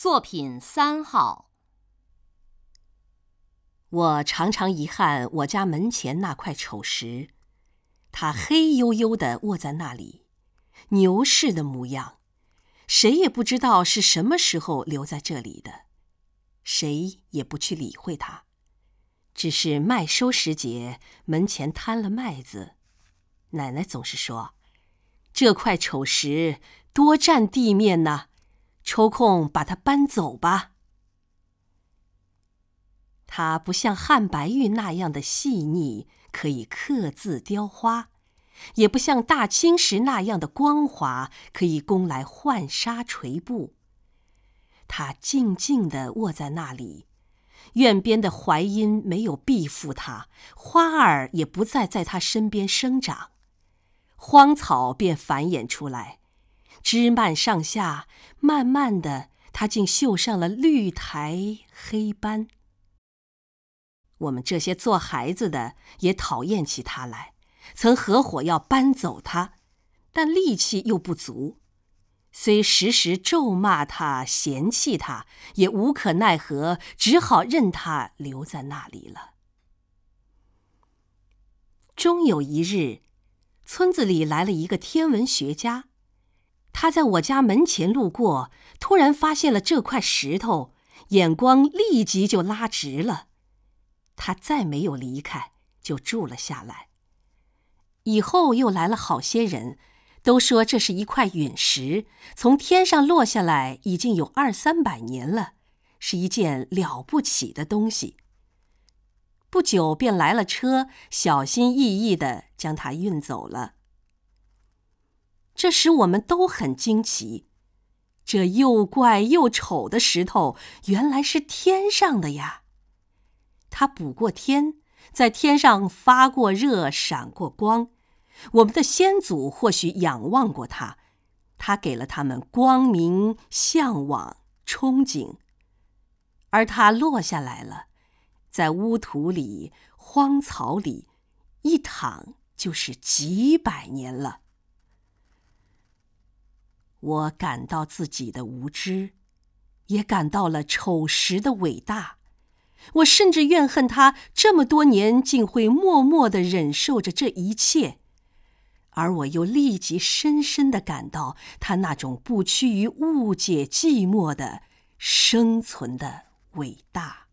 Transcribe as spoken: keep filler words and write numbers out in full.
作品三号。 我常常遗憾我家门前那块丑石，它黑黝黝地卧在那里，牛似的模样，谁也不知道是什么时候留在这里的，谁也不去理会它。只是麦收时节，门前摊了麦子，奶奶总是说，这块丑石多占地面呢，抽空把它搬走吧。它不像汉白玉那样的细腻，可以刻字雕花，也不像大青石那样的光滑，可以供来浣纱垂布。它静静地卧在那里，院边的槐荫没有庇护它，花儿也不再在它身边生长，荒草便繁衍出来，枝蔓上下，慢慢的，它竟绣上了绿苔黑斑。我们这些做孩子的也讨厌起它来，曾合伙要搬走它，但力气又不足，虽时时咒骂它嫌弃它，也无可奈何，只好任它留在那里了。终有一日，村子里来了一个天文学家，他在我家门前路过，突然发现了这块石头，眼光立即就拉直了。他再没有离开，就住了下来。以后又来了好些人，都说这是一块陨石，从天上落下来已经有二三百年了，是一件了不起的东西。不久便来了车，小心翼翼地将它运走了。这时我们都很惊奇，这又怪又丑的石头原来是天上的呀！它补过天，在天上发过热，闪过光。我们的先祖或许仰望过它，它给了他们光明、向往、憧憬。而它落下来了，在污土里、荒草里，一躺就是几百年了。我感到自己的无知，也感到了丑石的伟大。我甚至怨恨他这么多年竟会默默地忍受着这一切，而我又立即深深地感到他那种不屈于误解寂寞的生存的伟大。